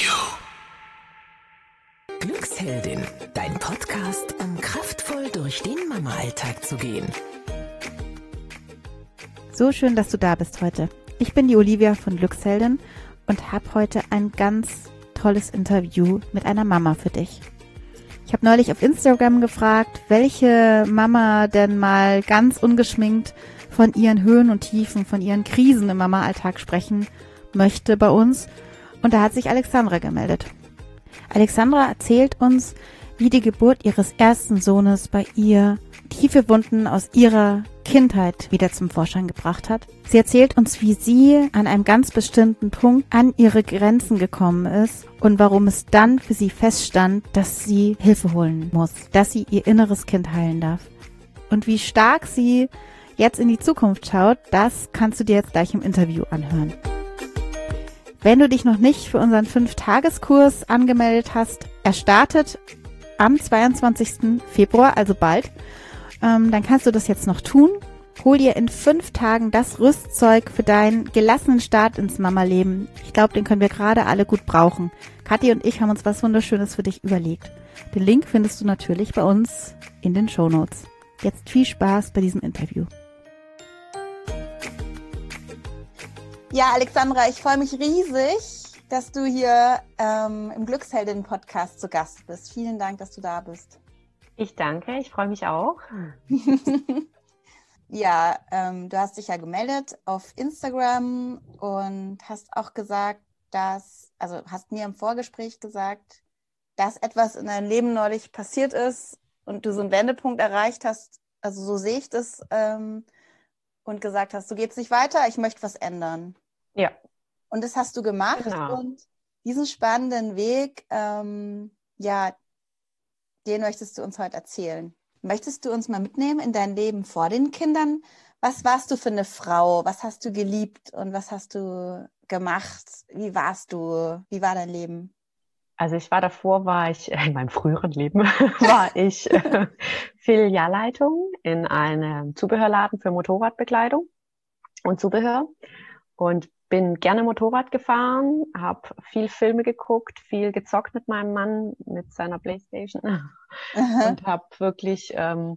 Glücksheldin, dein Podcast, um kraftvoll durch den Mama-Alltag zu gehen. So schön, dass du da bist heute. Ich bin die Olivia von Glücksheldin und habe heute ein ganz tolles Interview mit einer Mama für dich. Ich habe neulich auf Instagram gefragt, welche Mama denn mal ganz ungeschminkt von ihren Höhen und Tiefen, von ihren Krisen im Mama-Alltag sprechen möchte bei uns. Und da hat sich Alexandra gemeldet. Alexandra erzählt uns, wie die Geburt ihres ersten Sohnes bei ihr tiefe Wunden aus ihrer Kindheit wieder zum Vorschein gebracht hat. Sie erzählt uns, wie sie an einem ganz bestimmten Punkt an ihre Grenzen gekommen ist und warum es dann für sie feststand, dass sie Hilfe holen muss, dass sie ihr inneres Kind heilen darf. Und wie stark sie jetzt in die Zukunft schaut, das kannst du dir jetzt gleich im Interview anhören. Wenn du dich noch nicht für unseren 5-Tageskurs angemeldet hast, er startet am 22. Februar, also bald, dann kannst du das jetzt noch tun. Hol dir in 5 Tagen das Rüstzeug für deinen gelassenen Start ins Mama-Leben. Ich glaube, den können wir gerade alle gut brauchen. Kathi und ich haben uns was Wunderschönes für dich überlegt. Den Link findest du natürlich bei uns in den Shownotes. Jetzt viel Spaß bei diesem Interview. Ja, Alexandra, ich freue mich riesig, dass du hier im Glücksheldin-Podcast zu Gast bist. Vielen Dank, dass du da bist. Ich danke, ich freue mich auch. Ja, du hast dich ja gemeldet auf Instagram und hast auch gesagt, hast mir im Vorgespräch gesagt, dass etwas in deinem Leben neulich passiert ist und du so einen Wendepunkt erreicht hast, also so sehe ich das, und gesagt hast, so geht's nicht weiter, ich möchte was ändern. Ja. Und das hast du gemacht. Genau. Und diesen spannenden Weg, den möchtest du uns heute erzählen. Möchtest du uns mal mitnehmen in dein Leben vor den Kindern? Was warst du für eine Frau? Was hast du geliebt und was hast du gemacht? Wie warst du? Wie war dein Leben? Also in meinem früheren Leben, war ich Filialleitung in einem Zubehörladen für Motorradbekleidung und Zubehör und bin gerne Motorrad gefahren, habe viel Filme geguckt, viel gezockt mit meinem Mann, mit seiner Playstation und habe wirklich, wir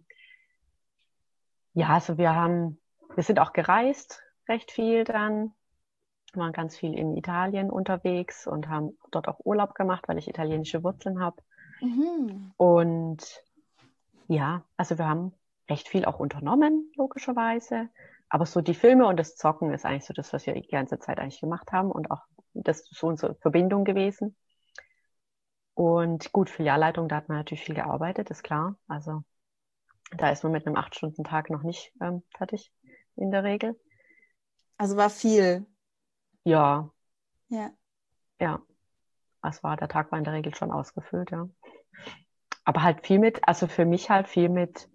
sind auch gereist, recht viel dann, waren ganz viel in Italien unterwegs und haben dort auch Urlaub gemacht, weil ich italienische Wurzeln habe. Mhm. Und ja, also wir haben recht viel auch unternommen, logischerweise. Aber so die Filme und das Zocken ist eigentlich so das, was wir die ganze Zeit eigentlich gemacht haben und auch das ist so unsere Verbindung gewesen. Und gut, Filialleitung, da hat man natürlich viel gearbeitet, ist klar. Also da ist man mit einem 8-Stunden-Tag noch nicht fertig in der Regel. Also war viel. Ja. Ja. Ja. Der Tag war in der Regel schon ausgefüllt, ja. Aber halt für mich halt viel mit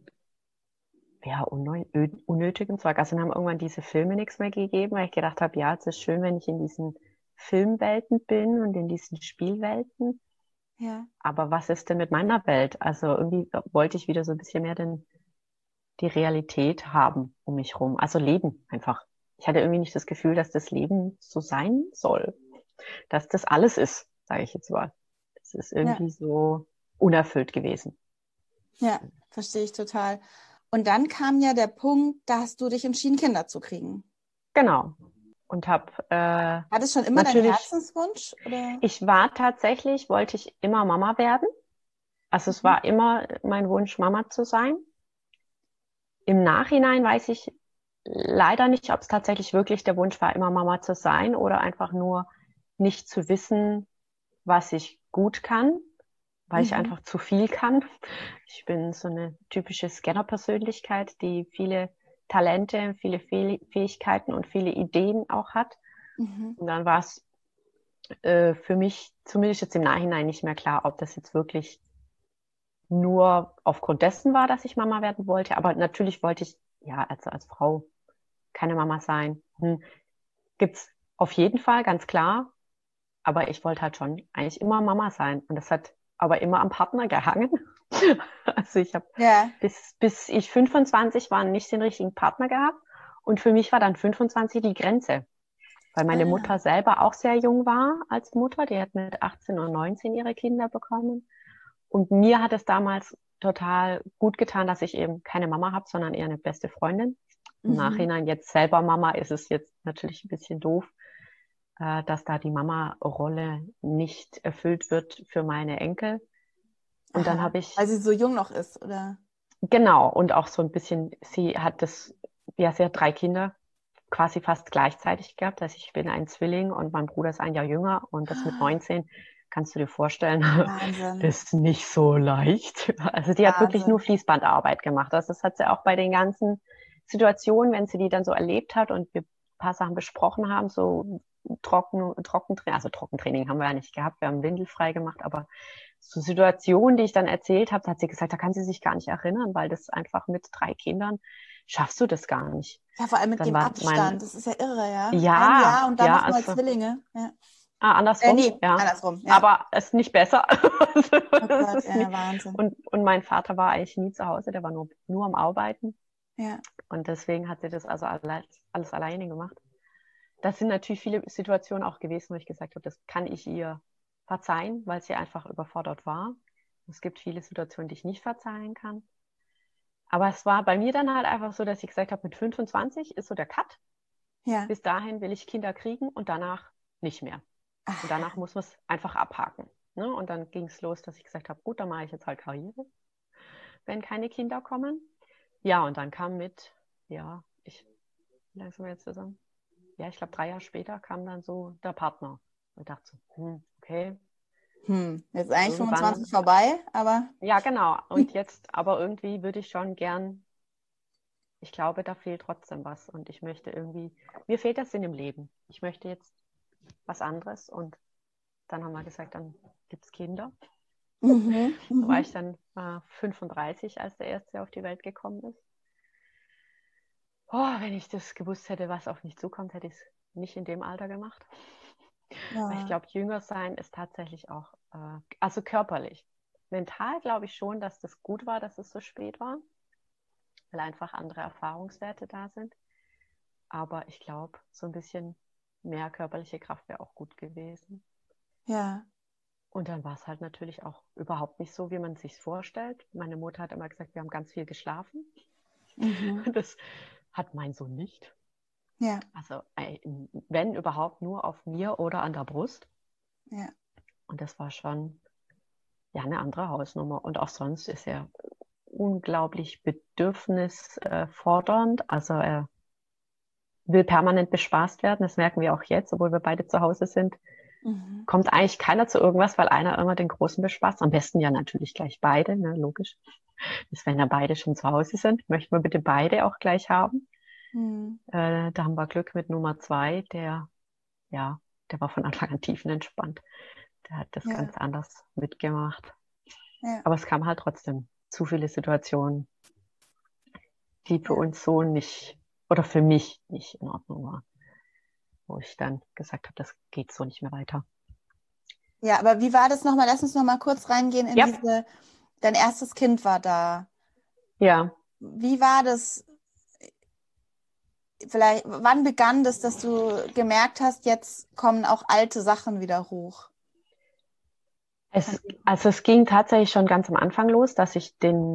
unnötigem Zeug. Also dann haben irgendwann diese Filme nichts mehr gegeben, weil ich gedacht habe, ja, es ist schön, wenn ich in diesen Filmwelten bin und in diesen Spielwelten. Ja. Aber was ist denn mit meiner Welt? Also irgendwie wollte ich wieder so ein bisschen mehr die Realität haben um mich rum. Also leben einfach. Ich hatte irgendwie nicht das Gefühl, dass das Leben so sein soll. Dass das alles ist, sage ich jetzt mal. Das ist irgendwie so unerfüllt gewesen. Ja, verstehe ich total. Und dann kam ja der Punkt, da hast du dich entschieden, Kinder zu kriegen. Genau. Und habe war das schon immer dein Herzenswunsch? Oder? Wollte ich immer Mama werden. Also es war immer mein Wunsch, Mama zu sein. Im Nachhinein weiß ich leider nicht, ob es tatsächlich wirklich der Wunsch war, immer Mama zu sein oder einfach nur nicht zu wissen, was ich gut kann, weil ich einfach zu viel kann. Ich bin so eine typische Scanner-Persönlichkeit, die viele Talente, viele Fähigkeiten und viele Ideen auch hat. Und dann war es für mich zumindest jetzt im Nachhinein nicht mehr klar, ob das jetzt wirklich nur aufgrund dessen war, dass ich Mama werden wollte. Aber natürlich wollte ich als Frau keine Mama sein. Gibt's auf jeden Fall, ganz klar. Aber ich wollte halt schon eigentlich immer Mama sein. Und das hat aber immer am Partner gehangen. Also ich habe bis ich 25 war nicht den richtigen Partner gehabt. Und für mich war dann 25 die Grenze. Weil meine Mutter selber auch sehr jung war als Mutter. Die hat mit 18 und 19 ihre Kinder bekommen. Und mir hat es damals total gut getan, dass ich eben keine Mama habe, sondern eher eine beste Freundin. Im Nachhinein jetzt selber Mama ist es jetzt natürlich ein bisschen doof, dass da die Mama-Rolle nicht erfüllt wird für meine Enkel. Und dann habe ich... Weil sie so jung noch ist, oder? Genau, und auch so ein bisschen, sie hat sie hat 3 Kinder quasi fast gleichzeitig gehabt. Also ich bin ein Zwilling und mein Bruder ist ein Jahr jünger und das mit 19, kannst du dir vorstellen, Wahnsinn. das ist nicht so leicht. Also die hat wirklich nur Fließbandarbeit gemacht. Das hat sie auch bei den ganzen Situationen, wenn sie die dann so erlebt hat und wir ein paar Sachen besprochen haben, so Trockentraining, also Trockentraining haben wir ja nicht gehabt, wir haben windelfrei gemacht, aber so Situationen, die ich dann erzählt habe, hat sie gesagt, da kann sie sich gar nicht erinnern, weil das einfach mit 3 Kindern schaffst du das gar nicht. Ja, vor allem mit dann dem Abstand, das ist ja irre, ja? Ja, ein Jahr und dann ja, nochmal also, Zwillinge. Ja. Andersrum, Nee, ja. andersrum. Ja. Aber es ist nicht besser. Oh Gott, Das ist nicht. Wahnsinn. Und mein Vater war eigentlich nie zu Hause, der war nur am Arbeiten. Ja. Und deswegen hat sie das also alles alleine gemacht. Das sind natürlich viele Situationen auch gewesen, wo ich gesagt habe, das kann ich ihr verzeihen, weil sie einfach überfordert war. Es gibt viele Situationen, die ich nicht verzeihen kann. Aber es war bei mir dann halt einfach so, dass ich gesagt habe, mit 25 ist so der Cut. Ja. Bis dahin will ich Kinder kriegen und danach nicht mehr. Und danach muss man es einfach abhaken. Ne? Und dann ging es los, dass ich gesagt habe, gut, dann mache ich jetzt halt Karriere, wenn keine Kinder kommen. Ja, und dann kam wie lange sind wir jetzt zusammen? Ja, ich glaube 3 Jahre später kam dann so der Partner. Und ich dachte so, okay. Jetzt eigentlich 25 vorbei, aber... Ja, genau. Und jetzt, aber irgendwie würde ich schon gern, ich glaube, da fehlt trotzdem was. Und ich möchte irgendwie, mir fehlt der Sinn im Leben. Ich möchte jetzt was anderes. Und dann haben wir gesagt, dann gibt es Kinder. Da war ich dann 35, als der erste auf die Welt gekommen ist. Oh, wenn ich das gewusst hätte, was auf mich zukommt, hätte ich es nicht in dem Alter gemacht. Ja. Weil ich glaube, jünger sein ist tatsächlich auch, also körperlich. Mental glaube ich schon, dass das gut war, dass es so spät war, weil einfach andere Erfahrungswerte da sind. Aber ich glaube, so ein bisschen mehr körperliche Kraft wäre auch gut gewesen. Ja. Und dann war es halt natürlich auch überhaupt nicht so, wie man es sich vorstellt. Meine Mutter hat immer gesagt, wir haben ganz viel geschlafen. Das hat mein Sohn nicht. Ja. Also wenn überhaupt nur auf mir oder an der Brust. Ja. Und das war schon eine andere Hausnummer. Und auch sonst ist er unglaublich bedürfnisfordernd. Also er will permanent bespaßt werden. Das merken wir auch jetzt, obwohl wir beide zu Hause sind. Kommt eigentlich keiner zu irgendwas, weil einer immer den Großen bespaßt. Am besten ja natürlich gleich beide, ne, logisch. Das, wenn ja beide schon zu Hause sind, möchten wir bitte beide auch gleich haben. Da haben wir Glück mit Nummer 2, der war von Anfang an tiefenentspannt. Der hat das ganz anders mitgemacht. Ja. Aber es kam halt trotzdem zu viele Situationen, die für uns so nicht, oder für mich nicht in Ordnung waren. Wo ich dann gesagt habe, das geht so nicht mehr weiter. Ja, aber wie war das nochmal? Lass uns nochmal kurz reingehen in dein erstes Kind war da. Ja. Wie war das? Vielleicht, wann begann das, dass du gemerkt hast, jetzt kommen auch alte Sachen wieder hoch? Es ging tatsächlich schon ganz am Anfang los, dass ich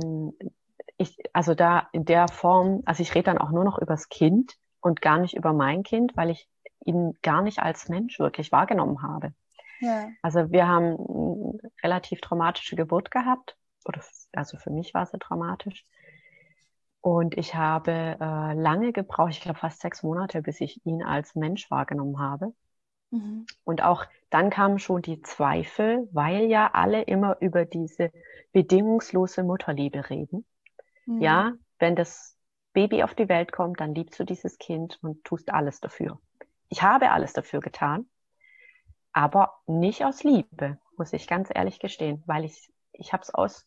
da in der Form, also ich rede dann auch nur noch übers Kind und gar nicht über mein Kind, weil ich ihn gar nicht als Mensch wirklich wahrgenommen habe. Ja. Also wir haben eine relativ traumatische Geburt gehabt, also für mich war sie traumatisch. Und ich habe lange gebraucht, ich glaube fast 6 Monate, bis ich ihn als Mensch wahrgenommen habe. Und auch dann kamen schon die Zweifel, weil ja alle immer über diese bedingungslose Mutterliebe reden. Ja, wenn das Baby auf die Welt kommt, dann liebst du dieses Kind und tust alles dafür. Ich habe alles dafür getan, aber nicht aus Liebe, muss ich ganz ehrlich gestehen, weil ich habe es aus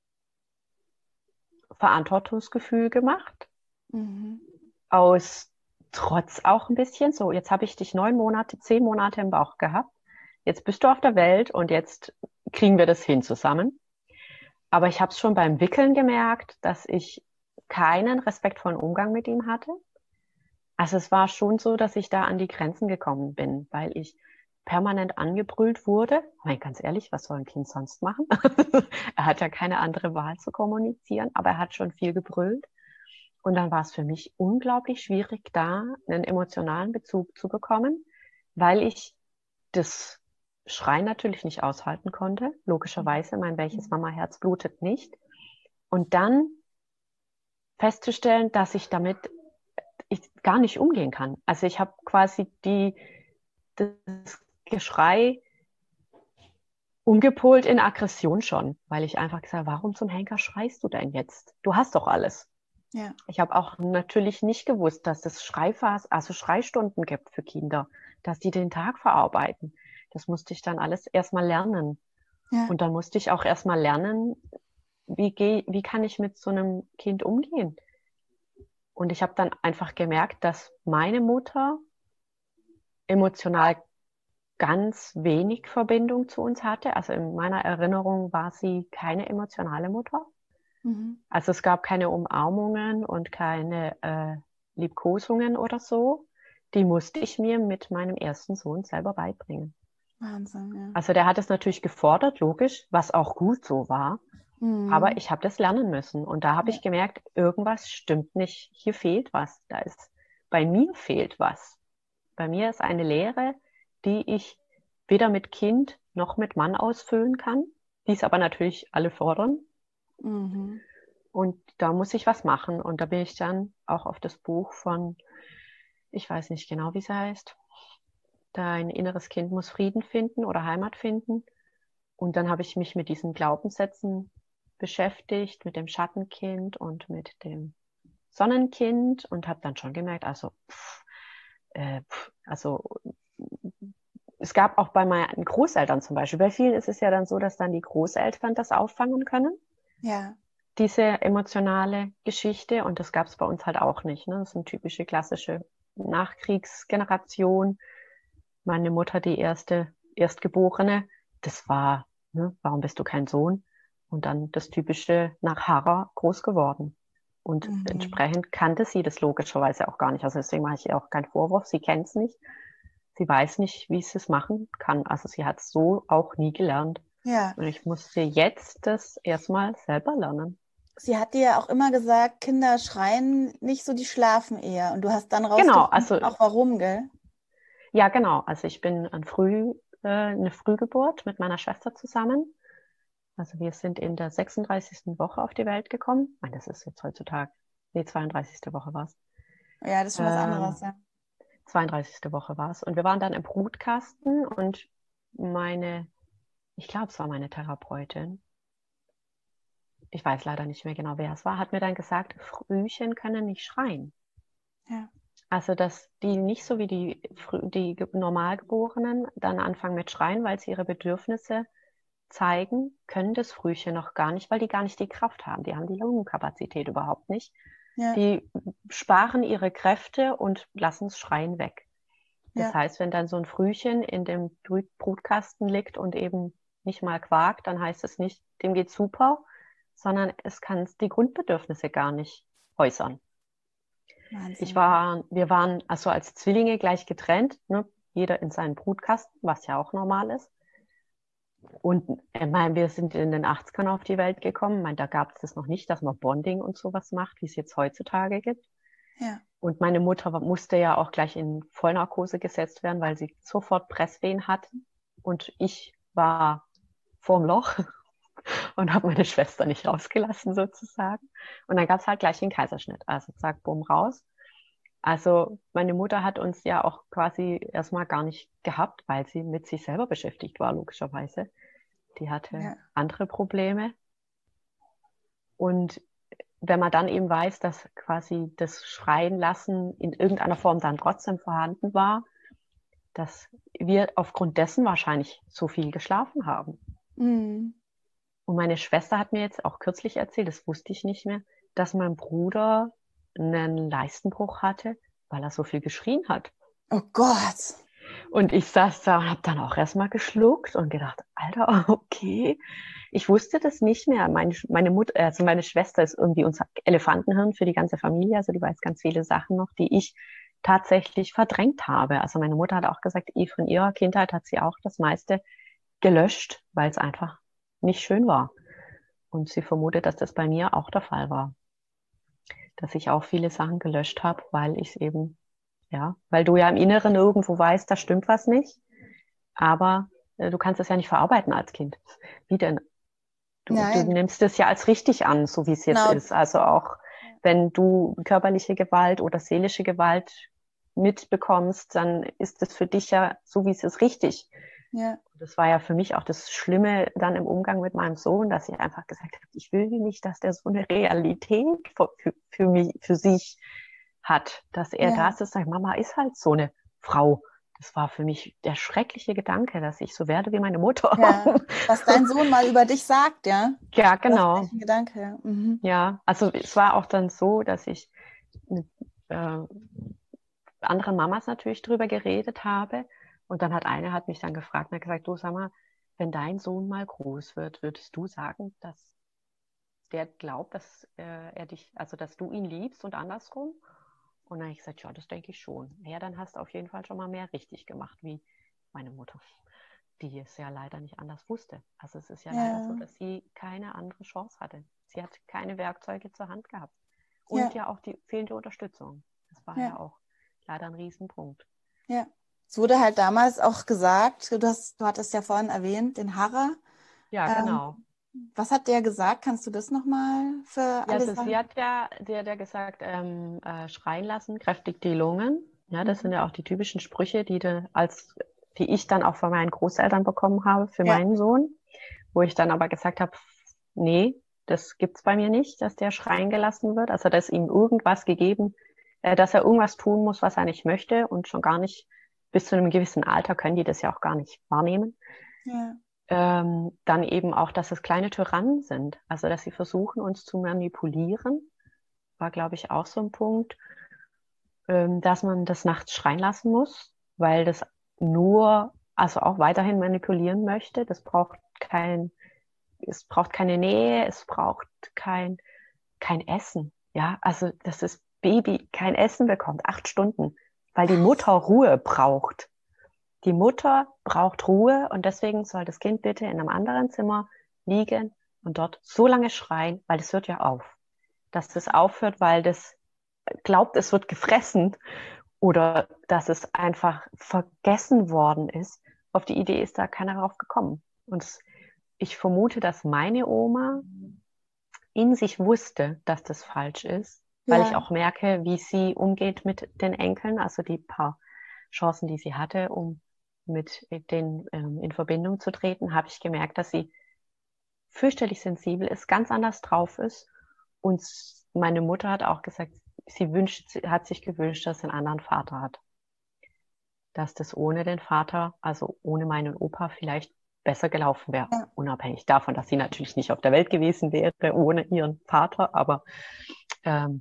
Verantwortungsgefühl gemacht, aus Trotz auch ein bisschen. So, jetzt habe ich dich 10 Monate im Bauch gehabt. Jetzt bist du auf der Welt und jetzt kriegen wir das hin zusammen. Aber ich habe es schon beim Wickeln gemerkt, dass ich keinen respektvollen Umgang mit ihm hatte. Also es war schon so, dass ich da an die Grenzen gekommen bin, weil ich permanent angebrüllt wurde. Ich meine, ganz ehrlich, was soll ein Kind sonst machen? Er hat ja keine andere Wahl zu kommunizieren, aber er hat schon viel gebrüllt. Und dann war es für mich unglaublich schwierig, da einen emotionalen Bezug zu bekommen, weil ich das Schreien natürlich nicht aushalten konnte. Logischerweise, mein welches Mama-Herz blutet nicht. Und dann festzustellen, dass ich damit gar nicht umgehen kann. Also ich habe quasi das Geschrei umgepolt in Aggression schon, weil ich einfach gesagt habe, warum zum Henker schreist du denn jetzt? Du hast doch alles. Ja. Ich habe auch natürlich nicht gewusst, dass es Schreistunden gibt für Kinder, dass die den Tag verarbeiten. Das musste ich dann alles erstmal lernen. Ja. Und dann musste ich auch erstmal lernen, wie kann ich mit so einem Kind umgehen? Und ich habe dann einfach gemerkt, dass meine Mutter emotional ganz wenig Verbindung zu uns hatte. Also in meiner Erinnerung war sie keine emotionale Mutter. Mhm. Also es gab keine Umarmungen und keine Liebkosungen oder so. Die musste ich mir mit meinem ersten Sohn selber beibringen. Wahnsinn, ja. Also der hat es natürlich gefordert, logisch, was auch gut so war. Mhm. Aber ich habe das lernen müssen. Und da habe ich gemerkt, irgendwas stimmt nicht. Hier fehlt was. Bei mir fehlt was. Bei mir ist eine Leere, die ich weder mit Kind noch mit Mann ausfüllen kann, die es aber natürlich alle fordern. Mhm. Und da muss ich was machen. Und da bin ich dann auch auf das Buch von, ich weiß nicht genau, wie es heißt, Dein inneres Kind muss Frieden finden oder Heimat finden. Und dann habe ich mich mit diesen Glaubenssätzen beschäftigt, mit dem Schattenkind und mit dem Sonnenkind und habe dann schon gemerkt, also es gab auch bei meinen Großeltern zum Beispiel, bei vielen ist es ja dann so, dass dann die Großeltern das auffangen können, Ja. diese emotionale Geschichte, und das gab es bei uns halt auch nicht. Ne? Das ist eine typische klassische Nachkriegsgeneration. Meine Mutter, die Erstgeborene, das war, ne, warum bist du kein Sohn? Und dann das typische nach Harrer groß geworden. Und entsprechend kannte sie das logischerweise auch gar nicht. Also deswegen mache ich ihr auch keinen Vorwurf. Sie kennt es nicht. Sie weiß nicht, wie sie es machen kann. Also sie hat es so auch nie gelernt. Ja. Und ich musste jetzt das erstmal selber lernen. Sie hat dir ja auch immer gesagt, Kinder schreien nicht so, die schlafen eher. Und du hast dann Genau, rausgefunden, auch warum, gell? Ja, genau. Also ich bin eine Frühgeburt mit meiner Schwester zusammen. Also wir sind in der 36. Woche auf die Welt gekommen. Ich meine, das ist jetzt heutzutage, 32. Woche war es. Ja, das ist schon was anderes, ja. 32. Woche war es. Und wir waren dann im Brutkasten und ich glaube, es war meine Therapeutin, ich weiß leider nicht mehr genau, wer es war, hat mir dann gesagt, Frühchen können nicht schreien. Ja. Also, dass die nicht so wie die Normalgeborenen dann anfangen mit Schreien, weil sie ihre Bedürfnisse zeigen, können das Frühchen noch gar nicht, weil die gar nicht die Kraft haben. Die haben die Lungenkapazität überhaupt nicht. Ja. Die sparen ihre Kräfte und lassen das Schreien weg. Das Ja. heißt, wenn dann so ein Frühchen in dem Brutkasten liegt und eben nicht mal quakt, dann heißt es nicht, dem geht's super, sondern es kann die Grundbedürfnisse gar nicht äußern. Wahnsinn. Wir waren also als Zwillinge gleich getrennt, ne? Jeder in seinen Brutkasten, was ja auch normal ist. Und wir sind in den 80ern auf die Welt gekommen. Ich meine, da gab es das noch nicht, dass man Bonding und sowas macht, wie es jetzt heutzutage gibt. Ja. Und meine Mutter musste ja auch gleich in Vollnarkose gesetzt werden, weil sie sofort Presswehen hatte. Und ich war vorm Loch und habe meine Schwester nicht rausgelassen sozusagen. Und dann gab es halt gleich den Kaiserschnitt. Also zack, bumm, raus. Also meine Mutter hat uns ja auch quasi erstmal gar nicht gehabt, weil sie mit sich selber beschäftigt war, logischerweise. Die hatte andere Probleme. Und wenn man dann eben weiß, dass quasi das Schreien lassen in irgendeiner Form dann trotzdem vorhanden war, dass wir aufgrund dessen wahrscheinlich so viel geschlafen haben. Mhm. Und meine Schwester hat mir jetzt auch kürzlich erzählt, das wusste ich nicht mehr, dass mein Bruder einen Leistenbruch hatte, weil er so viel geschrien hat. Oh Gott. Und ich saß da und habe dann auch erstmal geschluckt und gedacht, Alter, okay. Ich wusste das nicht mehr. Meine Mutter, also meine Schwester ist irgendwie unser Elefantenhirn für die ganze Familie. Also die weiß ganz viele Sachen noch, die ich tatsächlich verdrängt habe. Also meine Mutter hat auch gesagt, von ihrer Kindheit hat sie auch das meiste gelöscht, weil es einfach nicht schön war. Und sie vermutet, dass das bei mir auch der Fall war. Dass ich auch viele Sachen gelöscht habe, weil ich es eben, ja, weil du ja im Inneren irgendwo weißt, da stimmt was nicht. Aber du kannst es ja nicht verarbeiten als Kind. Wie denn? Du Nein, nimmst es ja als richtig an, so wie es jetzt genau. ist. Also auch wenn du körperliche Gewalt oder seelische Gewalt mitbekommst, dann ist es für dich ja so, wie es ist, richtig. Ja, Das war ja für mich auch das Schlimme dann im Umgang mit meinem Sohn, dass ich einfach gesagt habe, ich will nicht, dass der so eine Realität für mich, für sich hat, dass er ja, das ist, sagt, Mama ist halt so eine Frau. Das war für mich der schreckliche Gedanke, dass ich so werde wie meine Mutter. ja. Was dein Sohn mal über dich sagt, ja? Ja, Das ist genau. echt ein Gedanke. Ja. Mhm. Ja, also es war auch dann so, dass ich mit anderen Mamas natürlich drüber geredet habe. Und dann hat mich dann gefragt und hat gesagt, du sag mal, wenn dein Sohn mal groß wird, würdest du sagen, dass der glaubt, dass er dich, also dass du ihn liebst und andersrum? Und dann habe ich gesagt, ja, das denke ich schon. Ja, dann hast du auf jeden Fall schon mal mehr richtig gemacht, wie meine Mutter, die es ja leider nicht anders wusste. Also es ist ja leider so, Ja, dass sie keine andere Chance hatte. Sie hat keine Werkzeuge zur Hand gehabt. Und ja, ja auch die fehlende Unterstützung. Das war ja, ja auch leider ein Riesenpunkt. ja. Es wurde halt damals auch gesagt, du hattest ja vorhin erwähnt, den Harrer. Ja, Ähm, genau. Was hat der gesagt? Kannst du das nochmal für Ja, alle also sagen? die hat ja gesagt, schreien lassen, kräftig die Lungen. Ja, das sind Mhm. ja auch die typischen Sprüche, die ich dann auch von meinen Großeltern bekommen habe für Ja, meinen Sohn, wo ich dann aber gesagt habe, nee, das gibt's bei mir nicht, dass der schreien gelassen wird. Also, dass ihm irgendwas gegeben, dass er irgendwas tun muss, was er nicht möchte und schon gar nicht bis zu einem gewissen Alter können die das ja auch gar nicht wahrnehmen. ja, Dann eben auch, dass es kleine Tyrannen sind, also dass sie versuchen, uns zu manipulieren, war, glaube ich, auch so ein Punkt, dass man das nachts schreien lassen muss, weil das also auch weiterhin manipulieren möchte. Es braucht keine Nähe, es braucht kein Essen. Ja, also dass das Baby kein Essen bekommt, 8 Stunden, weil die Mutter Ruhe braucht. Die Mutter braucht Ruhe und deswegen soll das Kind bitte in einem anderen Zimmer liegen und dort so lange schreien, weil das hört ja auf. Dass das aufhört, weil das glaubt, es wird gefressen oder dass es einfach vergessen worden ist. Auf die Idee ist da keiner drauf gekommen. Und ich vermute, dass meine Oma in sich wusste, dass das falsch ist, weil ich ja, auch merke, wie sie umgeht mit den Enkeln, also die paar Chancen, die sie hatte, um mit denen in Verbindung zu treten, habe ich gemerkt, dass sie fürchterlich sensibel ist, ganz anders drauf ist. Und meine Mutter hat auch gesagt, hat sich gewünscht, dass sie einen anderen Vater hat. Dass das ohne den Vater, also ohne meinen Opa, vielleicht besser gelaufen wäre. ja, Unabhängig davon, dass sie natürlich nicht auf der Welt gewesen wäre ohne ihren Vater. Aber ähm,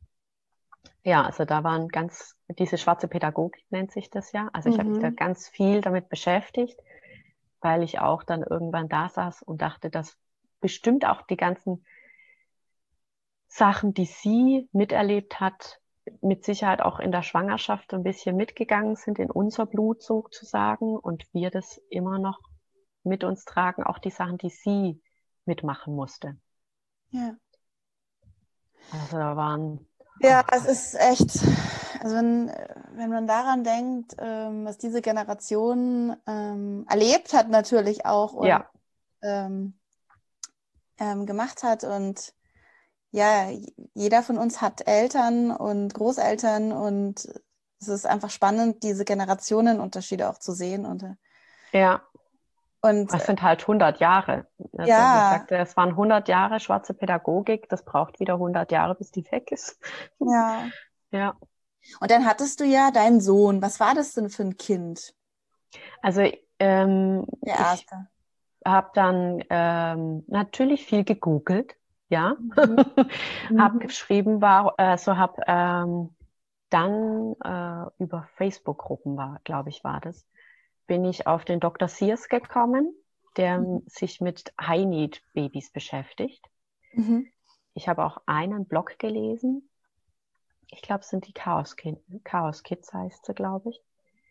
ja, also da waren diese schwarze Pädagogik nennt sich das ja. Also ich habe mich da mhm. ganz viel damit beschäftigt, weil ich auch dann irgendwann da saß und dachte, dass bestimmt auch die ganzen Sachen, die sie miterlebt hat, mit Sicherheit auch in der Schwangerschaft so ein bisschen mitgegangen sind in unser Blut sozusagen und wir das immer noch mit uns tragen, auch die Sachen, die sie mitmachen musste. Ja. Also da waren, Ja, ach es Gott, ist echt, also wenn man daran denkt, was diese Generation erlebt hat natürlich auch und ja, ähm, gemacht hat und ja, jeder von uns hat Eltern und Großeltern und es ist einfach spannend, diese Generationenunterschiede auch zu sehen ja, und es sind halt 100 Jahre. Also man ja, sagte, es waren 100 Jahre schwarze Pädagogik, das braucht wieder 100 Jahre, bis die weg ist. ja. Ja, Und dann hattest du ja deinen Sohn. Was war das denn für ein Kind? also Der ich erste. habe dann natürlich viel gegoogelt, ja. Mhm. Habe Mhm. geschrieben, habe dann über Facebook-Gruppen glaube ich, war das, bin ich auf den Dr. Sears gekommen, der sich mit High-Need-Babys beschäftigt. Mhm. Ich habe auch einen Blog gelesen, ich glaube, es sind die Chaos Kids heißt sie, glaube ich.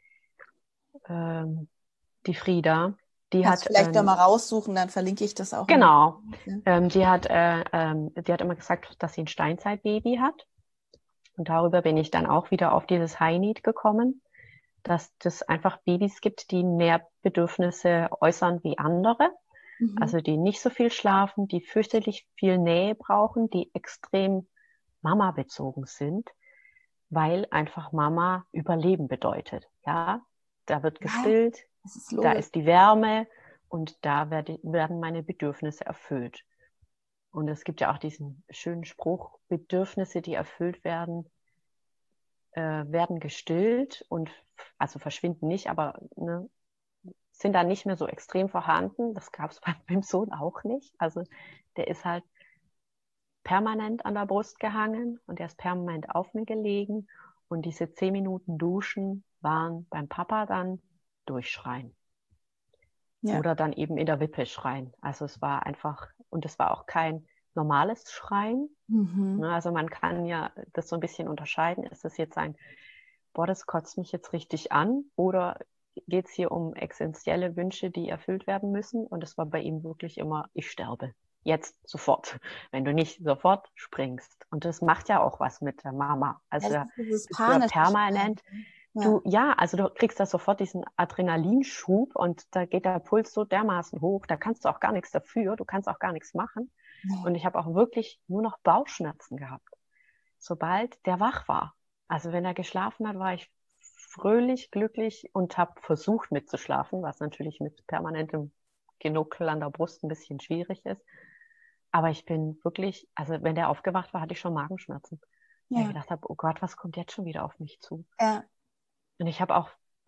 Die Frieda, die Kannst du hat, vielleicht noch mal raussuchen, dann verlinke ich das auch. genau, Ja. die hat immer gesagt, dass sie ein Steinzeitbaby hat. Und darüber bin ich dann auch wieder auf dieses High Need gekommen, dass das einfach Babys gibt, die mehr Bedürfnisse äußern wie andere. Also die nicht so viel schlafen, die fürchterlich viel Nähe brauchen, die extrem Mama-bezogen sind, weil einfach Mama Überleben bedeutet. Ja, da wird gestillt, Das ist da logisch. ist die Wärme und da werden meine Bedürfnisse erfüllt. Und es gibt ja auch diesen schönen Spruch, Bedürfnisse, die erfüllt werden, werden gestillt und also verschwinden nicht, aber ne, sind dann nicht mehr so extrem vorhanden. Das gab es bei meinem Sohn auch nicht. Also der ist halt permanent an der Brust gehangen und der ist permanent auf mir gelegen. Und diese 10 Minuten Duschen waren beim Papa dann durchschreien. Ja. Oder dann eben in der Wippe schreien. Also es war einfach, und es war auch kein normales Schreien. Also man kann ja das so ein bisschen unterscheiden. Ist das jetzt ein, boah, das kotzt mich jetzt richtig an? Oder geht es hier um existenzielle Wünsche, die erfüllt werden müssen? Und es war bei ihm wirklich immer, ich sterbe. Jetzt, sofort. Wenn du nicht sofort springst. Und das macht ja auch was mit der Mama. Also Das ist dieses bist du ja panische permanent. Schreien. Also du kriegst da sofort diesen Adrenalinschub und da geht der Puls so dermaßen hoch, da kannst du auch gar nichts dafür, du kannst auch gar nichts machen. Und ich habe auch wirklich nur noch Bauchschmerzen gehabt, sobald der wach war. Also wenn er geschlafen hat, war ich fröhlich, glücklich und habe versucht mitzuschlafen, was natürlich mit permanentem Genuckel an der Brust ein bisschen schwierig ist. Aber ich bin wirklich, also wenn der aufgewacht war, hatte ich schon Magenschmerzen. Weil ich gedacht habe, oh Gott, was kommt jetzt schon wieder auf mich zu? Ja. Und ich habe auch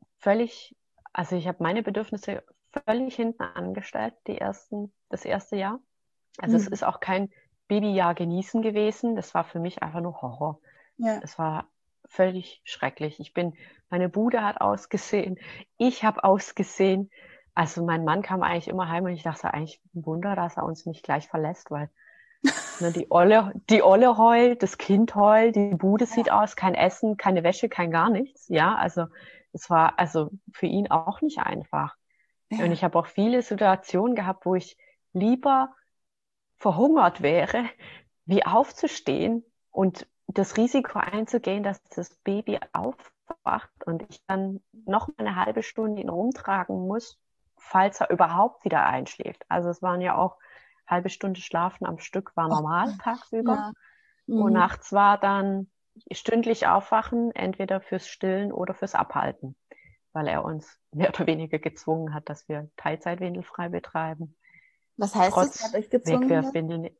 ich habe meine Bedürfnisse völlig hinten angestellt, das erste Jahr. Also es ist auch kein Babyjahr genießen gewesen. Das war für mich einfach nur Horror. Ja. Es war völlig schrecklich. Meine Bude hat ausgesehen. Ich habe ausgesehen. Also mein Mann kam eigentlich immer heim und ich dachte eigentlich ein Wunder, dass er uns nicht gleich verlässt, weil ne, die Olle heult, das Kind heult, die Bude sieht aus, kein Essen, keine Wäsche, kein gar nichts. Ja, also es war also für ihn auch nicht einfach. Ja. Und ich habe auch viele Situationen gehabt, wo ich lieber verhungert wäre, wie aufzustehen und das Risiko einzugehen, dass das Baby aufwacht und ich dann noch eine halbe Stunde ihn rumtragen muss, falls er überhaupt wieder einschläft. Also es waren ja auch halbe Stunde Schlafen am Stück war normal tagsüber. Ja. Und nachts war dann stündlich aufwachen, entweder fürs Stillen oder fürs Abhalten, weil er uns mehr oder weniger gezwungen hat, dass wir Teilzeitwindelfrei betreiben. Was heißt das? Er hat euch gezwungen? Wegwerfwindeln.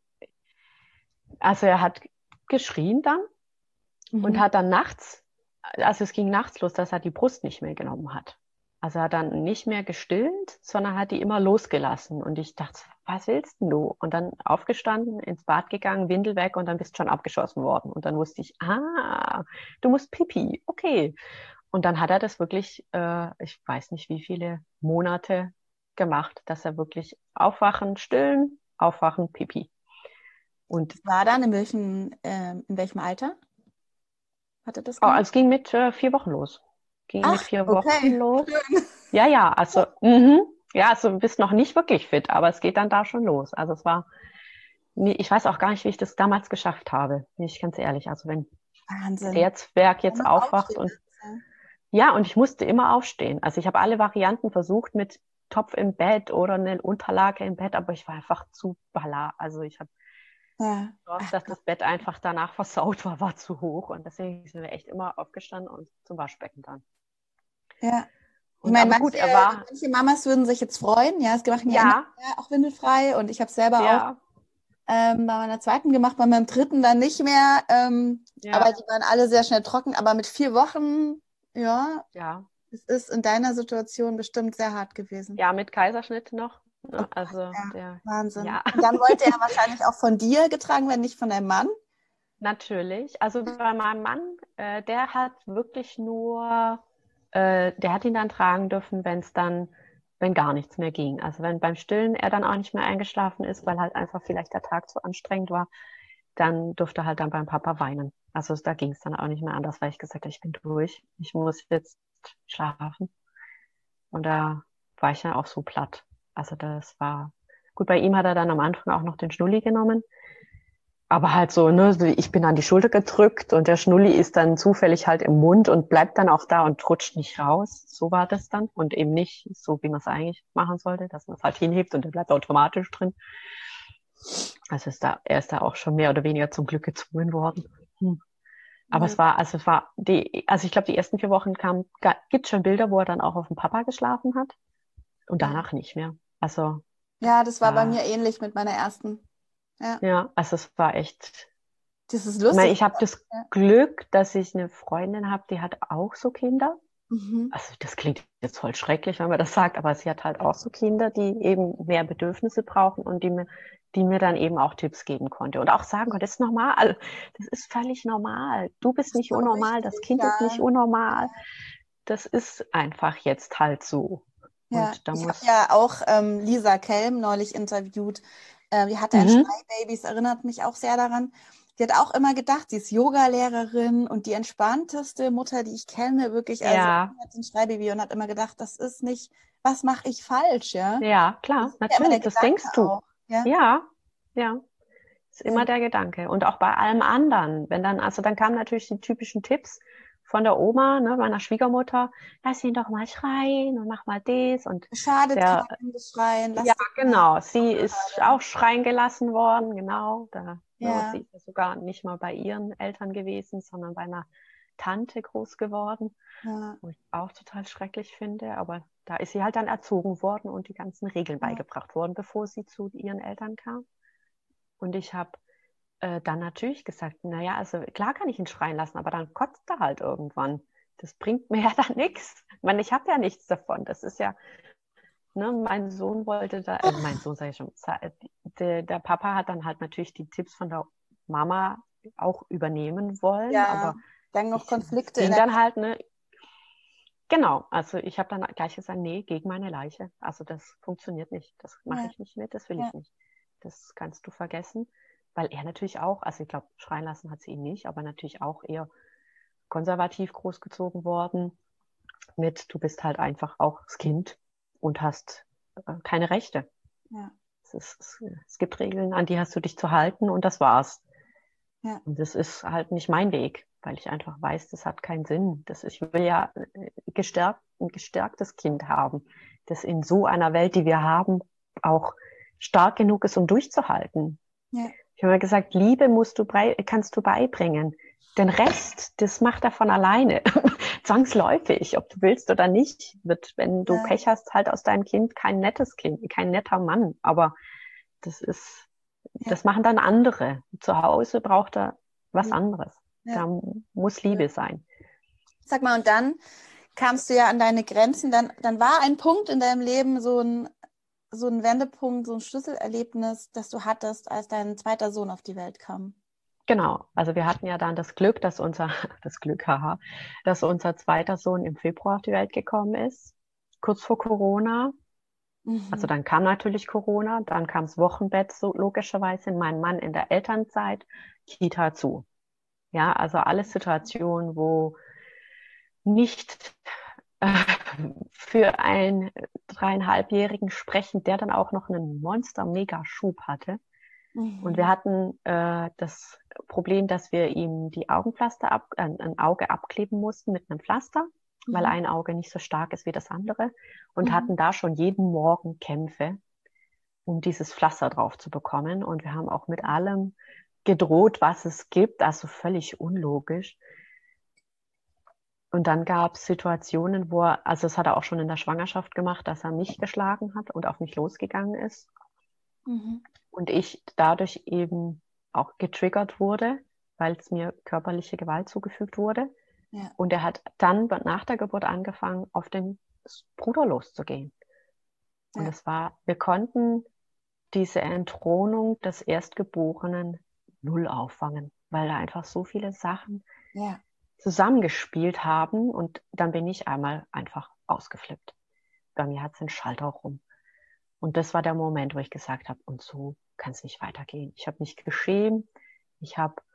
Also er hat geschrien dann und hat dann nachts, also es ging nachts los, dass er die Brust nicht mehr genommen hat. Also er hat dann nicht mehr gestillt, sondern hat die immer losgelassen. Und ich dachte, was willst denn du? Und dann aufgestanden, ins Bad gegangen, Windel weg und dann bist du schon abgeschossen worden. Und dann wusste ich, du musst Pipi, okay. Und dann hat er das wirklich, ich weiß nicht wie viele Monate gemacht, dass er wirklich aufwachen, stillen, aufwachen, Pipi. Und war dann in welchem Alter? Hatte das also es ging mit 4 Wochen los. Mit 4 Wochen los. Schön. Ja, also, also du bist noch nicht wirklich fit, aber es geht dann da schon los. Also es war, ich weiß auch gar nicht, wie ich das damals geschafft habe, bin ich ganz ehrlich. Also wenn Wahnsinn. der Zwerg jetzt aufwacht und und ich musste immer aufstehen. Also ich habe alle Varianten versucht mit Topf im Bett oder eine Unterlage im Bett, aber ich war einfach zu balla. Also ich habe dass das Bett einfach danach versaut war zu hoch und deswegen sind wir echt immer aufgestanden und zum Waschbecken dann. Ja. Ich meine, manche Mamas würden sich jetzt freuen, ja, es machen ja auch windelfrei und ich habe es selber auch bei meiner zweiten gemacht, bei meinem dritten dann nicht mehr, aber die waren alle sehr schnell trocken, aber mit 4 Wochen, es ist in deiner Situation bestimmt sehr hart gewesen. Ja, mit Kaiserschnitt noch. Oh, also Wahnsinn. Ja. Und dann wollte er wahrscheinlich auch von dir getragen werden, nicht von deinem Mann? Natürlich. Also bei meinem Mann, der hat wirklich nur, der hat ihn dann tragen dürfen, wenn gar nichts mehr ging. Also wenn beim Stillen er dann auch nicht mehr eingeschlafen ist, weil halt einfach vielleicht der Tag zu anstrengend war, dann durfte er halt dann beim Papa weinen. Also da ging es dann auch nicht mehr anders, weil ich gesagt habe, ich bin durch. Ich muss jetzt schlafen. Und da war ich dann auch so platt. Also das war, gut, bei ihm hat er dann am Anfang auch noch den Schnulli genommen. Aber halt so, ne, ich bin an die Schulter gedrückt und der Schnulli ist dann zufällig halt im Mund und bleibt dann auch da und rutscht nicht raus. So war das dann. Und eben nicht so, wie man es eigentlich machen sollte, dass man es halt hinhebt und der bleibt automatisch drin. Also er ist da auch schon mehr oder weniger zum Glück gezwungen worden. Aber es war ich glaube, die ersten 4 Wochen gibt schon Bilder, wo er dann auch auf dem Papa geschlafen hat. Und danach nicht mehr. Also. Ja, das war bei mir ähnlich mit meiner ersten. Ja, also es war echt. Das ist lustig. Ich habe das Glück, dass ich eine Freundin habe, die hat auch so Kinder. Also das klingt jetzt voll schrecklich, wenn man das sagt, aber sie hat halt auch so Kinder, die eben mehr Bedürfnisse brauchen und die mir dann eben auch Tipps geben konnte und auch sagen konnte, das ist normal, das ist völlig normal. Du bist nicht unnormal, das Kind ist nicht unnormal. Das ist einfach jetzt halt so. Ja, ich habe ja auch Lisa Kelm neulich interviewt. Die hatte ein Schreibabys, erinnert mich auch sehr daran. Die hat auch immer gedacht, sie ist Yoga-Lehrerin und die entspannteste Mutter, die ich kenne, wirklich. Also sie hat ein Schreibaby und hat immer gedacht, das ist nicht, was mache ich falsch, ja? Ja, klar, natürlich, das denkst du. Auch, ja. Ist immer der Gedanke. Und auch bei allem anderen. Dann kamen natürlich die typischen Tipps von der Oma, ne, meiner Schwiegermutter, lass ihn doch mal schreien und mach mal das. Und schadet keinem das Schreien. Ja, genau. Sie ist auch schreien gelassen worden, genau. Sie ist ja sogar nicht mal bei ihren Eltern gewesen, sondern bei einer Tante groß geworden, wo ich auch total schrecklich finde. Aber da ist sie halt dann erzogen worden und die ganzen Regeln beigebracht worden, bevor sie zu ihren Eltern kam. Und ich habe dann natürlich gesagt, naja, also klar kann ich ihn schreien lassen, aber dann kotzt er halt irgendwann. Das bringt mir ja dann nichts. Ich meine, ich habe ja nichts davon. Das ist ja, ne, mein Sohn wollte mein Sohn sage ich schon, der Papa hat dann halt natürlich die Tipps von der Mama auch übernehmen wollen. Ja, aber dann noch Konflikte. Ging dann halt, ne, genau, also ich habe dann gleich gesagt, nee, gegen meine Leiche. Also das funktioniert nicht. Das mache ich nicht mit, das will ich nicht. Das kannst du vergessen. Weil er natürlich auch, also ich glaube, schreien lassen hat sie ihn nicht, aber natürlich auch eher konservativ großgezogen worden mit, du bist halt einfach auch das Kind und hast keine Rechte. Ja. Es gibt Regeln, an die hast du dich zu halten und das war's. Ja. Und das ist halt nicht mein Weg, weil ich einfach weiß, das hat keinen Sinn. Ich will ja ein gestärktes Kind haben, das in so einer Welt, die wir haben, auch stark genug ist, um durchzuhalten. Ja. Ich habe mir gesagt, Liebe kannst du beibringen. Den Rest, das macht er von alleine. Zwangsläufig, ob du willst oder nicht, wird, wenn du Pech hast, halt aus deinem Kind kein nettes Kind, kein netter Mann. Aber das machen dann andere. Zu Hause braucht er was anderes. Da muss Liebe sein. Sag mal, und dann kamst du ja an deine Grenzen. Dann war ein Punkt in deinem Leben, so ein Wendepunkt, so ein Schlüsselerlebnis, das du hattest, als dein zweiter Sohn auf die Welt kam. Genau, also wir hatten ja dann das Glück, dass unser zweiter Sohn im Februar auf die Welt gekommen ist, kurz vor Corona. Also dann kam natürlich Corona, dann kam das Wochenbett, so logischerweise, mein Mann in der Elternzeit, Kita zu. Ja, also alle Situationen, wo nicht für einen 3,5-Jährigen sprechen, der dann auch noch einen Monster-Mega-Schub hatte. Und wir hatten das Problem, dass wir ihm die Augenpflaster ein Auge abkleben mussten mit einem Pflaster, weil ein Auge nicht so stark ist wie das andere und hatten da schon jeden Morgen Kämpfe, um dieses Pflaster drauf zu bekommen. Und wir haben auch mit allem gedroht, was es gibt, also völlig unlogisch. Und dann gab es Situationen, also das hat er auch schon in der Schwangerschaft gemacht, dass er mich geschlagen hat und auf mich losgegangen ist. Und ich dadurch eben auch getriggert wurde, weil es mir körperliche Gewalt zugefügt wurde. Ja. Und er hat dann nach der Geburt angefangen, auf den Bruder loszugehen. Und wir konnten diese Entthronung des Erstgeborenen null auffangen, weil da einfach so viele Sachen zusammengespielt haben. Und dann bin ich einmal einfach ausgeflippt. Bei mir hat es den Schalter rum. Und das war der Moment, wo ich gesagt habe, und so kann es nicht weitergehen. Ich habe mich geschämt, ich habe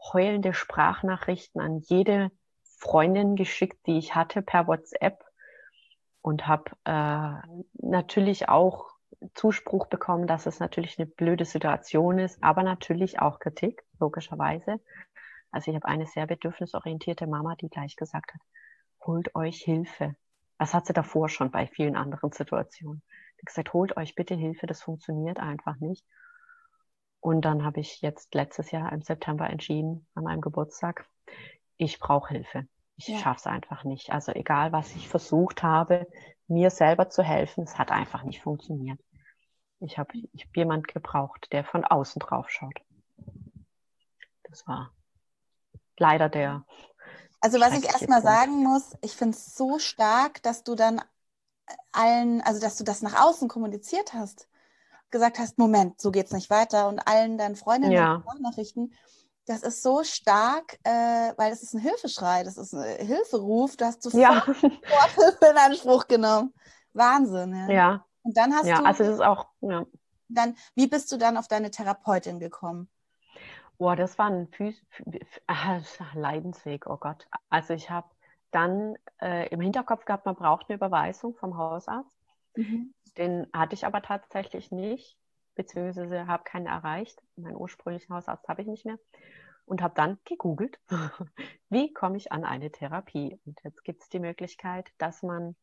heulende Sprachnachrichten an jede Freundin geschickt, die ich hatte per WhatsApp und habe natürlich auch Zuspruch bekommen, dass es natürlich eine blöde Situation ist, aber natürlich auch Kritik, logischerweise. Also ich habe eine sehr bedürfnisorientierte Mama, die gleich gesagt hat, holt euch Hilfe. Das hat sie davor schon bei vielen anderen Situationen. Die hat gesagt, holt euch bitte Hilfe, das funktioniert einfach nicht. Und dann habe ich jetzt letztes Jahr im September entschieden, an meinem Geburtstag, ich brauche Hilfe. Ich schaffe es einfach nicht. Also egal, was ich versucht habe, mir selber zu helfen, es hat einfach nicht funktioniert. Ich habe jemand gebraucht, der von außen drauf schaut. Das war leider der. Also was ich erstmal sagen muss, ich finde es so stark, dass du dann dass du das nach außen kommuniziert hast. Gesagt hast, Moment, so geht's nicht weiter und allen deinen Freundinnen Nachrichten. Das ist so stark, weil das ist ein Hilfeschrei, das ist ein Hilferuf, da hast du sofort Hilfe in Anspruch genommen. Wahnsinn, ja. Und dann hast du... also das ist auch... Ja. Dann, wie bist du dann auf deine Therapeutin gekommen? Boah, das war ein Leidensweg, oh Gott. Also ich habe dann im Hinterkopf gehabt, man braucht eine Überweisung vom Hausarzt. Den hatte ich aber tatsächlich nicht, beziehungsweise habe keinen erreicht. Meinen ursprünglichen Hausarzt habe ich nicht mehr. Und habe dann gegoogelt, wie komme ich an eine Therapie? Und jetzt gibt es die Möglichkeit, dass man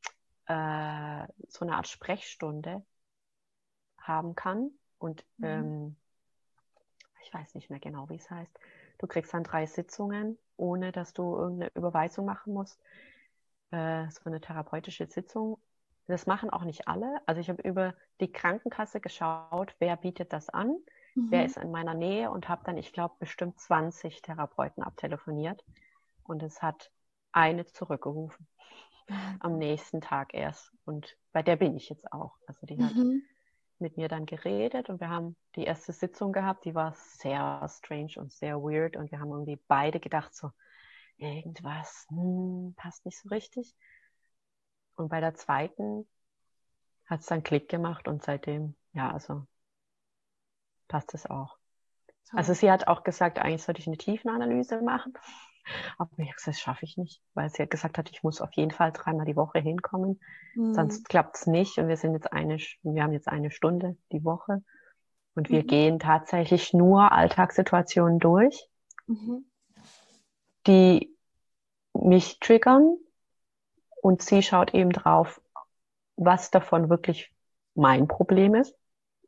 so eine Art Sprechstunde haben kann. Und ich weiß nicht mehr genau, wie es heißt. Du kriegst dann 3 Sitzungen, ohne dass du irgendeine Überweisung machen musst. So eine therapeutische Sitzung. Das machen auch nicht alle. Also ich habe über die Krankenkasse geschaut, wer bietet das an, wer ist in meiner Nähe und habe dann, ich glaube, bestimmt 20 Therapeuten abtelefoniert. Und es hat eine zurückgerufen. Am nächsten Tag erst. Und bei der bin ich jetzt auch. Also die hat mit mir dann geredet und wir haben die erste Sitzung gehabt, die war sehr strange und sehr weird und wir haben irgendwie beide gedacht so, irgendwas passt nicht so richtig. Und bei der zweiten hat es dann Klick gemacht und seitdem, also passt es auch. Also sie hat auch gesagt, eigentlich sollte ich eine Tiefenanalyse machen. Aber ich habe gesagt, das schaffe ich nicht, weil sie hat gesagt hat, ich muss auf jeden Fall 3-mal die Woche hinkommen. Sonst klappt es nicht. Und wir haben jetzt eine Stunde die Woche. Und wir gehen tatsächlich nur Alltagssituationen durch, die mich triggern. Und sie schaut eben drauf, was davon wirklich mein Problem ist.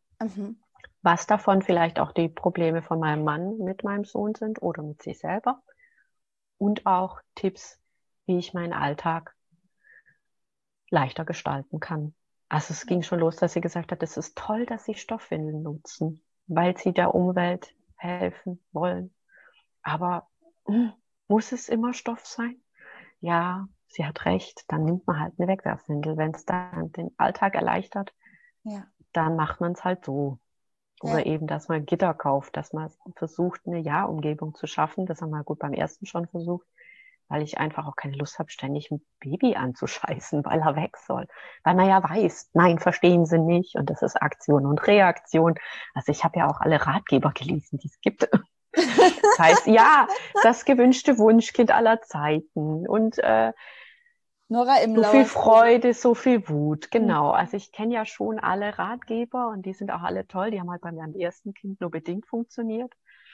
Was davon vielleicht auch die Probleme von meinem Mann mit meinem Sohn sind oder mit sich selber. Und auch Tipps, wie ich meinen Alltag leichter gestalten kann. Also es ging schon los, dass sie gesagt hat, es ist toll, dass sie Stoffwindeln nutzen, weil sie der Umwelt helfen wollen. Aber muss es immer Stoff sein? Ja, sie hat recht, dann nimmt man halt eine Wegwerfwindel. Wenn es dann den Alltag erleichtert, dann macht man es halt so. Oder eben, dass man Gitter kauft, dass man versucht, eine Ja-Umgebung zu schaffen. Das haben wir gut beim ersten schon versucht, weil ich einfach auch keine Lust habe, ständig ein Baby anzuscheißen, weil er weg soll. Weil man ja weiß, nein, verstehen sie nicht. Und das ist Aktion und Reaktion. Also ich habe ja auch alle Ratgeber gelesen, die es gibt. Das heißt, das gewünschte Wunschkind aller Zeiten. Und Nora im so viel Freude, so viel Wut, genau. Also ich kenne ja schon alle Ratgeber und die sind auch alle toll. Die haben halt bei meinem ersten Kind nur bedingt funktioniert.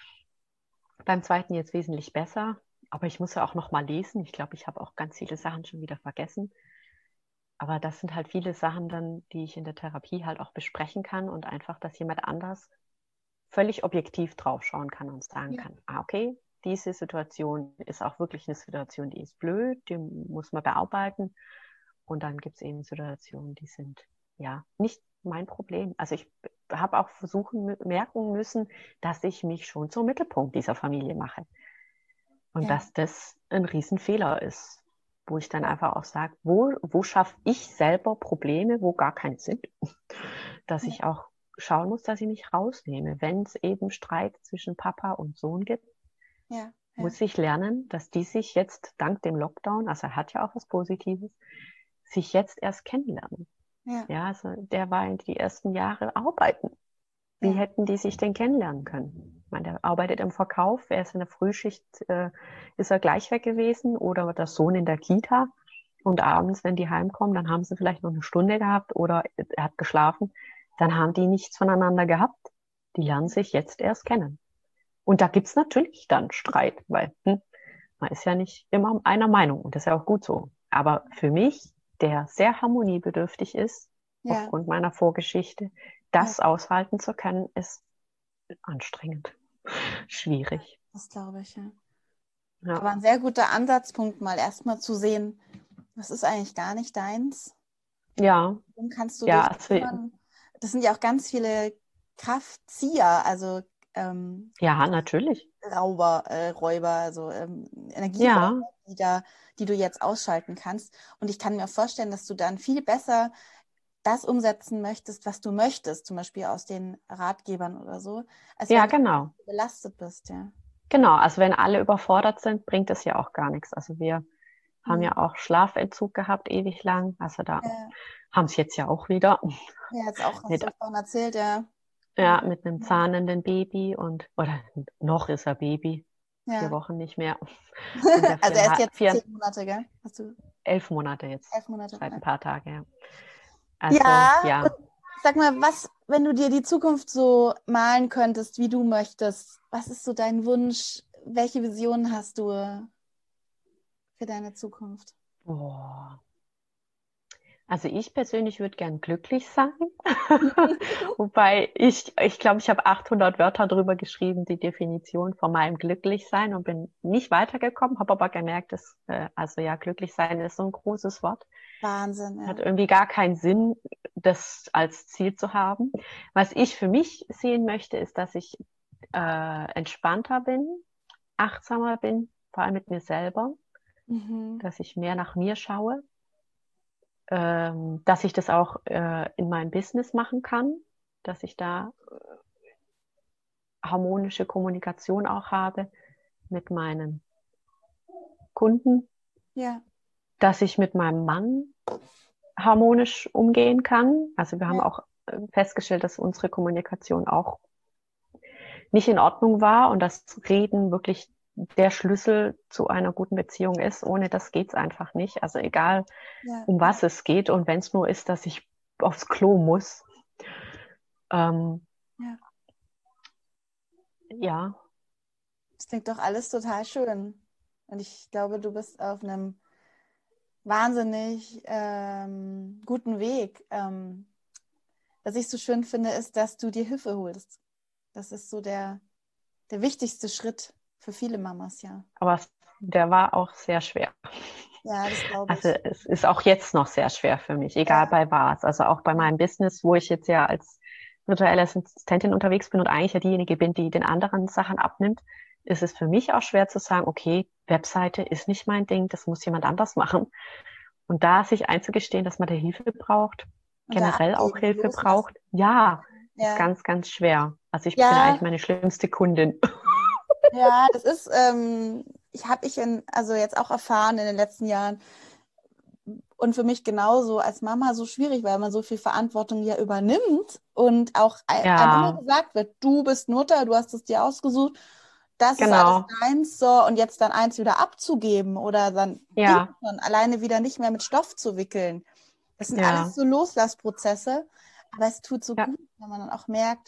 Beim zweiten jetzt wesentlich besser. Aber ich muss ja auch noch mal lesen. Ich glaube, ich habe auch ganz viele Sachen schon wieder vergessen. Aber das sind halt viele Sachen dann, die ich in der Therapie halt auch besprechen kann und einfach, dass jemand anders völlig objektiv draufschauen kann und sagen kann, okay, diese Situation ist auch wirklich eine Situation, die ist blöd, die muss man bearbeiten. Und dann gibt es eben Situationen, die sind nicht mein Problem. Also ich habe auch merken müssen, dass ich mich schon zum Mittelpunkt dieser Familie mache. Und dass das ein Riesenfehler ist, wo ich dann einfach auch sage, wo schaffe ich selber Probleme, wo gar keine sind. Dass ich auch schauen muss, dass ich mich rausnehme. Wenn es eben Streit zwischen Papa und Sohn gibt, muss ich lernen, dass die sich jetzt dank dem Lockdown, also er hat ja auch was Positives, sich jetzt erst kennenlernen. Also der war in die ersten Jahre arbeiten. Wie hätten die sich denn kennenlernen können? meine, der arbeitet im Verkauf, er ist in der Frühschicht, ist er gleich weg gewesen oder der Sohn in der Kita. Und abends, wenn die heimkommen, dann haben sie vielleicht noch eine Stunde gehabt oder er hat geschlafen. Dann haben die nichts voneinander gehabt. Die lernen sich jetzt erst kennen. Und da gibt's natürlich dann Streit, weil man ist ja nicht immer einer Meinung und das ist ja auch gut so. Aber für mich, der sehr harmoniebedürftig ist, aufgrund meiner Vorgeschichte, das aushalten zu können, ist anstrengend, schwierig. Das glaube ich, ja. Aber ein sehr guter Ansatzpunkt, mal erstmal zu sehen, was ist eigentlich gar nicht deins. Ja. Dann kannst du dich kümmern. Das sind ja auch ganz viele Kraftzieher, also ja, natürlich. Räuber, also Energieräuber, die du jetzt ausschalten kannst. Und ich kann mir vorstellen, dass du dann viel besser das umsetzen möchtest, was du möchtest, zum Beispiel aus den Ratgebern oder so, als wenn du belastet bist, ja. Genau, also wenn alle überfordert sind, bringt es ja auch gar nichts. Also wir haben ja auch Schlafentzug gehabt, ewig lang. Also da haben es jetzt ja auch wieder. Ja, jetzt auch, hast du vorhin erzählt, ja. Ja, mit einem zahnenden Baby oder noch ist er Baby. 4 Wochen nicht mehr. Also er ist jetzt 10 Monate, gell? 11 Monate jetzt. 11 Monate. Seit ein paar Tagen, ja. Also, ja. Sag mal, wenn du dir die Zukunft so malen könntest, wie du möchtest, was ist so dein Wunsch? Welche Visionen hast du für deine Zukunft? Boah. Also ich persönlich würde gern glücklich sein, wobei ich glaube, ich habe 800 Wörter drüber geschrieben, die Definition von meinem Glücklichsein und bin nicht weitergekommen, habe aber gemerkt, dass, glücklich sein ist so ein großes Wort. Wahnsinn, ja. Hat irgendwie gar keinen Sinn, das als Ziel zu haben. Was ich für mich sehen möchte, ist, dass ich entspannter bin, achtsamer bin, vor allem mit mir selber, dass ich mehr nach mir schaue. Dass ich das auch in meinem Business machen kann, dass ich da harmonische Kommunikation auch habe mit meinen Kunden, dass ich mit meinem Mann harmonisch umgehen kann. Also wir haben auch festgestellt, dass unsere Kommunikation auch nicht in Ordnung war und das Reden wirklich der Schlüssel zu einer guten Beziehung ist. Ohne das geht's einfach nicht. Also egal, um was es geht und wenn es nur ist, dass ich aufs Klo muss. Ja. Das klingt doch alles total schön. Und ich glaube, du bist auf einem wahnsinnig guten Weg. Was ich so schön finde, ist, dass du dir Hilfe holst. Das ist so der wichtigste Schritt für viele Mamas, ja. Aber der war auch sehr schwer. Ja, das glaube ich. Also es ist auch jetzt noch sehr schwer für mich, egal bei was. Also auch bei meinem Business, wo ich jetzt ja als virtuelle Assistentin unterwegs bin und eigentlich ja diejenige bin, die den anderen Sachen abnimmt, ist es für mich auch schwer zu sagen, okay, Webseite ist nicht mein Ding, das muss jemand anders machen. Und da sich einzugestehen, dass man da Hilfe braucht, generell auch Hilfe braucht, ist ganz, ganz schwer. Also ich bin eigentlich meine schlimmste Kundin. Ja, das ist, habe ich jetzt auch erfahren in den letzten Jahren und für mich genauso als Mama so schwierig, weil man so viel Verantwortung ja übernimmt und auch einem immer gesagt wird, du bist Mutter, du hast es dir ausgesucht, das ist alles deins, so, und jetzt dann eins wieder abzugeben oder dann schon alleine wieder nicht mehr mit Stoff zu wickeln. Das sind alles so Loslassprozesse, aber es tut so gut, wenn man dann auch merkt,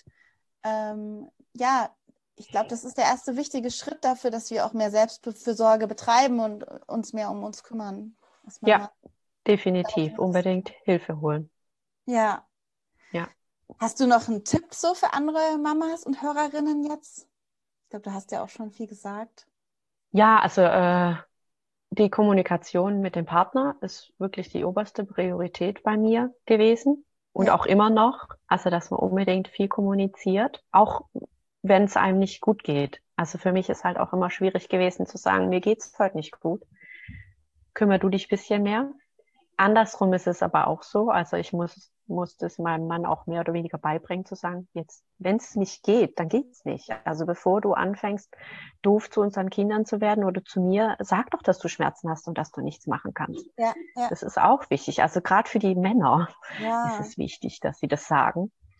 ich glaube, das ist der erste wichtige Schritt dafür, dass wir auch mehr Selbstfürsorge betreiben und uns mehr um uns kümmern. Definitiv. Unbedingt Hilfe holen. Ja. Hast du noch einen Tipp so für andere Mamas und Hörerinnen jetzt? Ich glaube, du hast ja auch schon viel gesagt. Ja, also die Kommunikation mit dem Partner ist wirklich die oberste Priorität bei mir gewesen und auch immer noch. Also, dass man unbedingt viel kommuniziert, auch wenn es einem nicht gut geht. Also für mich ist halt auch immer schwierig gewesen zu sagen, mir geht's heute nicht gut. Kümmer du dich ein bisschen mehr. Andersrum ist es aber auch so. Also ich muss das meinem Mann auch mehr oder weniger beibringen, zu sagen, jetzt, wenn es nicht geht, dann geht's nicht. Also bevor du anfängst, doof zu unseren Kindern zu werden oder zu mir, sag doch, dass du Schmerzen hast und dass du nichts machen kannst. Das ist auch wichtig. Also gerade für die Männer ist es wichtig, dass sie das sagen.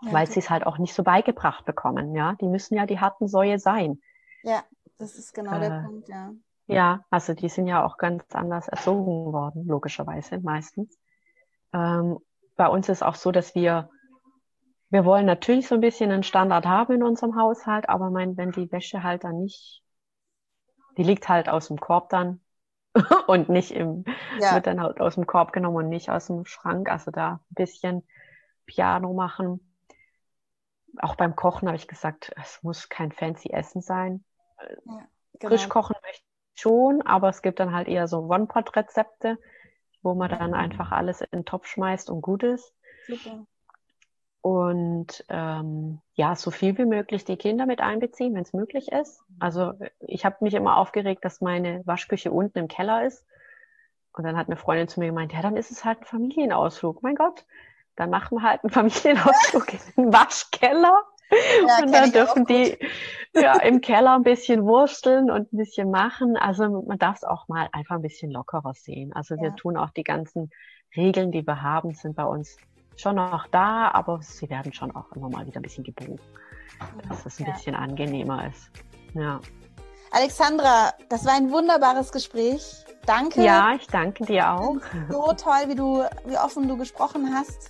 weil sie es halt auch nicht so beigebracht bekommen. Ja, die müssen ja die harten Säue sein. Ja, das ist genau der Punkt, ja. Ja, also die sind ja auch ganz anders erzogen worden, logischerweise meistens. Bei uns ist auch so, dass wir wollen natürlich so ein bisschen einen Standard haben in unserem Haushalt, aber wenn die Wäsche halt dann nicht, die liegt halt aus dem Korb dann und nicht wird dann halt aus dem Korb genommen und nicht aus dem Schrank. Also da ein bisschen Piano machen. Auch beim Kochen habe ich gesagt, es muss kein fancy Essen sein. Ja, genau. Frisch kochen möchte ich schon, aber es gibt dann halt eher so One-Pot-Rezepte, wo man dann einfach alles in den Topf schmeißt und gut ist. Super. Und so viel wie möglich die Kinder mit einbeziehen, wenn es möglich ist. Also ich habe mich immer aufgeregt, dass meine Waschküche unten im Keller ist. Und dann hat eine Freundin zu mir gemeint, ja, dann ist es halt ein Familienausflug. Mein Gott, dann machen wir halt einen Familienausflug in den Waschkeller. Ja, und dann dürfen die im Keller ein bisschen wursteln und ein bisschen machen. Also man darf es auch mal einfach ein bisschen lockerer sehen. Also wir tun auch die ganzen Regeln, die wir haben, sind bei uns schon noch da, aber sie werden schon auch immer mal wieder ein bisschen gebogen, dass es ein bisschen angenehmer ist. Ja. Alexandra, das war ein wunderbares Gespräch. Danke. Ja, ich danke dir auch. So toll, wie offen du gesprochen hast.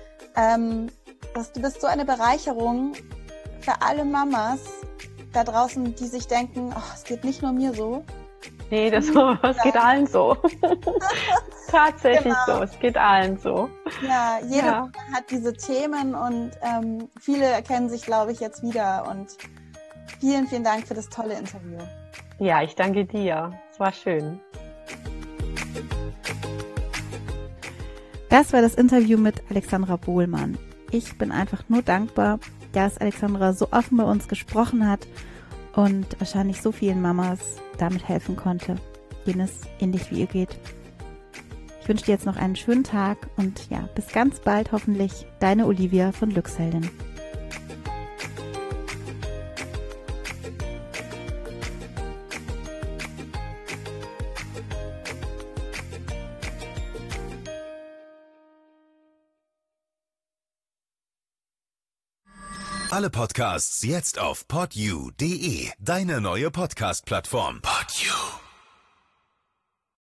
Du bist so eine Bereicherung für alle Mamas da draußen, die sich denken, es geht nicht nur mir so. Nee, das geht allen so. Tatsächlich so, es geht allen so. Ja, jeder hat diese Themen und viele erkennen sich, glaube ich, jetzt wieder. Und vielen, vielen Dank für das tolle Interview. Ja, ich danke dir. Es war schön. Das war das Interview mit Alexandra Bohlmann. Ich bin einfach nur dankbar, dass Alexandra so offen bei uns gesprochen hat und wahrscheinlich so vielen Mamas damit helfen konnte, denen es ähnlich wie ihr geht. Ich wünsche dir jetzt noch einen schönen Tag und bis ganz bald hoffentlich, deine Olivia von Glücksheldin. Alle Podcasts jetzt auf podyou.de, deine neue Podcast-Plattform. Podyou.